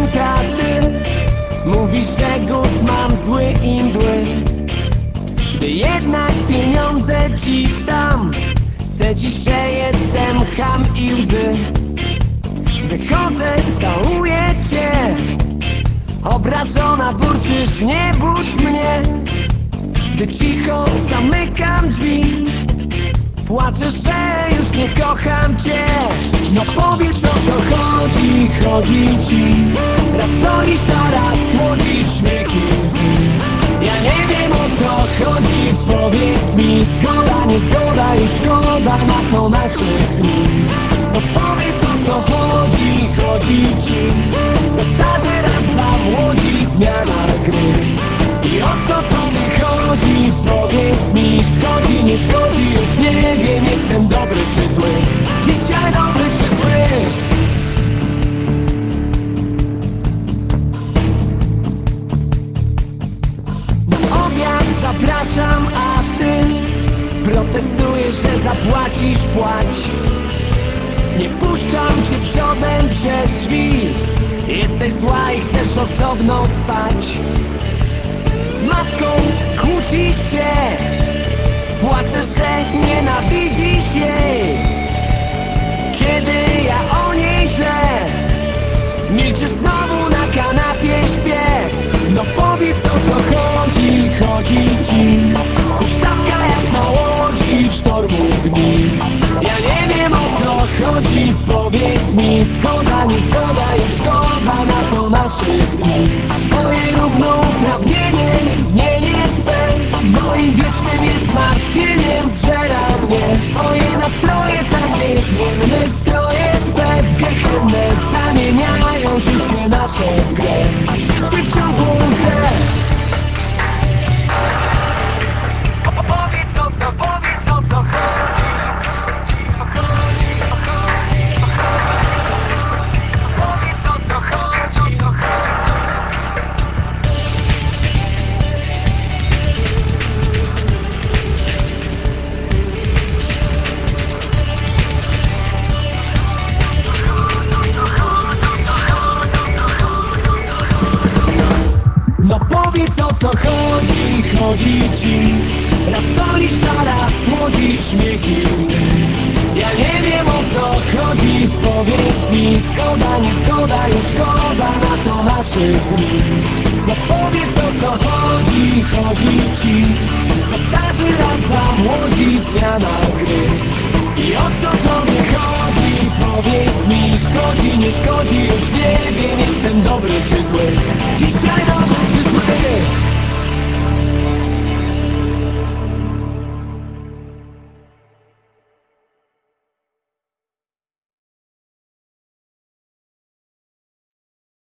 pamięta ty. Mówisz, że gust mam zły i mdły, gdy jednak pieniądze ci dam. Wcedzisz, że jestem cham i łzy. Wychodzę, całuję cię, obrażona burczysz, nie budź mnie. Gdy cicho zamykam drzwi, płaczę, że już nie kocham cię. No powiedz, o co chodzi, chodzi ci. Raz solisz, a raz słodzisz śmiech i łzy. Ja nie wiem, o co chodzi, powiedz mi. Zgoda, nie zgoda, już szkoda na to naszych dni. No powiedz, o co chodzi, chodzi ci. Za starzy raz za młodzi, zmiana gry. I o co tobie chodzi, powiedz mi. Szkodzi, nie szkodzi, już nie wiem. Jestem dobry czy zły, dzisiaj dobry czy zły. Na obiad zapraszam, a ty protestujesz, że zapłacisz, płać. Nie puszczam cię przodem przez drzwi. Jesteś zła i chcesz osobno spać. Z matką kłócisz się, płaczesz, że nienawidzisz jej. Kiedy ja o niej źle, milczysz znowu na kanapie, śpię. No powiedz, o co chodzi, chodzi ci. Huśtawka jak na łodzi w sztormu dni. Ja nie wiem, o co chodzi, powiedz mi. Zgoda, nie zgoda, już szkoda na to naszych dni. Twoje równouprawnienie, nie twe, moim wiecznym jest martwieniem, zżera mnie. Twoje nastroje takie zmienne, stroje twe w gehennę zamieniają życie nasze w grę. Życie w ciągu grę. Powiedz, o co chodzi. Powiedz, o co chodzi. No powiedz, o co chodzi, chodzi ci. Raz solisz, a raz słodzisz śmiech i łzy. Ja nie wiem, o co chodzi, powiedz mi. Zgoda, nie zgoda, już szkoda na to naszych dni. No powiedz, o co chodzi, chodzi ci. Za starzy raz za młodzi, zmiana gry. I o co tobie chodzi, powiedz mi. Szkodzi, nie szkodzi, już nie wiem. Jestem dobry czy zły, dzisiaj dobry czy